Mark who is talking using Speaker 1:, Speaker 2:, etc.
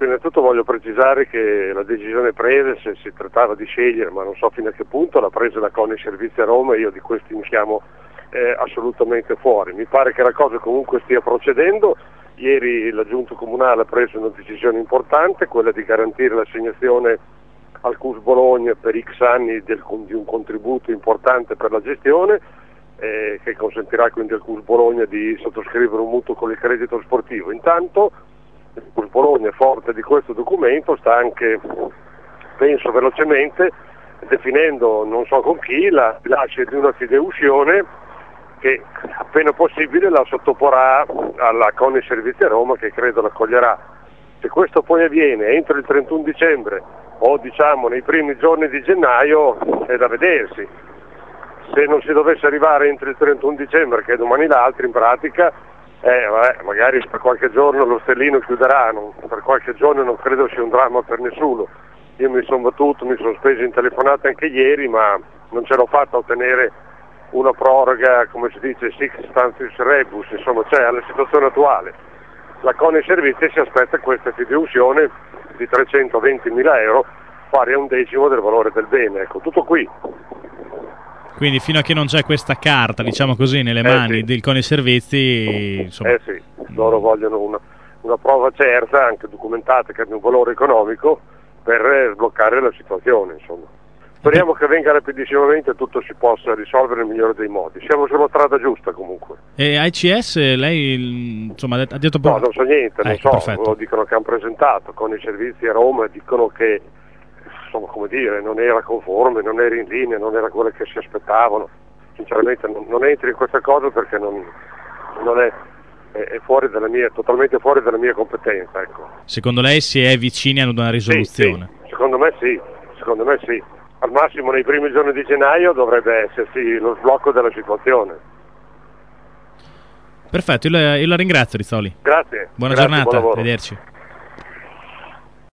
Speaker 1: Prima di tutto voglio precisare che la decisione presa, se si trattava di scegliere, ma non so fino a che punto, l'ha presa la CONI Servizi a Roma e io di questi mi chiamo assolutamente fuori. Mi pare che la cosa comunque stia procedendo. Ieri la Giunta Comunale ha preso una decisione importante, quella di garantire l'assegnazione al CUS Bologna per X anni di un contributo importante per la gestione, che consentirà quindi al CUS Bologna di sottoscrivere un mutuo con il credito sportivo. Intanto il CUS Bologna, forte di questo documento, sta anche, penso velocemente, definendo non so con chi la lascia di una fideiussione che appena possibile la sottoporrà alla CONI Servizi a Roma, che credo l'accoglierà. Se questo poi avviene entro il 31 dicembre o diciamo nei primi giorni di gennaio è da vedersi. Se non si dovesse arrivare entro il 31 dicembre, che è domani l'altro in pratica, magari per qualche giorno lo stellino chiuderà, per qualche giorno non credo sia un dramma per nessuno. Io mi sono battuto, mi sono speso in telefonate anche ieri, ma non ce l'ho fatta a ottenere una proroga, come si dice, sic stantius rebus, insomma, cioè alla situazione attuale. La CONI Servizi si aspetta questa fideiussione di 320.000 euro, pari a 1/10 del valore del bene, ecco, tutto qui.
Speaker 2: Quindi fino a che non c'è questa carta, diciamo così, nelle mani del CONI Servizi, insomma...
Speaker 1: sì, loro vogliono una prova certa, anche documentata, che abbia un valore economico per sbloccare la situazione, insomma. Speriamo che venga rapidissimamente e tutto si possa risolvere nel migliore dei modi. Siamo sulla strada giusta comunque.
Speaker 2: E ACS lei insomma ha detto
Speaker 1: No, non so niente, non so,
Speaker 2: perfetto.
Speaker 1: Dicono che hanno presentato con i servizi a Roma, dicono che insomma, come dire, non era conforme, non era in linea, non era quello che si aspettavano. Sinceramente non entri in questa cosa perché non è fuori dalla mia, totalmente fuori dalla mia competenza, ecco.
Speaker 2: Secondo lei si è vicini ad una risoluzione?
Speaker 1: Sì, secondo me sì. Al massimo nei primi giorni di gennaio dovrebbe esserci lo sblocco della situazione.
Speaker 2: Perfetto, io la ringrazio Rizzoli.
Speaker 1: Grazie.
Speaker 2: Buona
Speaker 1: Grazie,
Speaker 2: giornata,
Speaker 1: buon lavoro.
Speaker 2: arrivederci.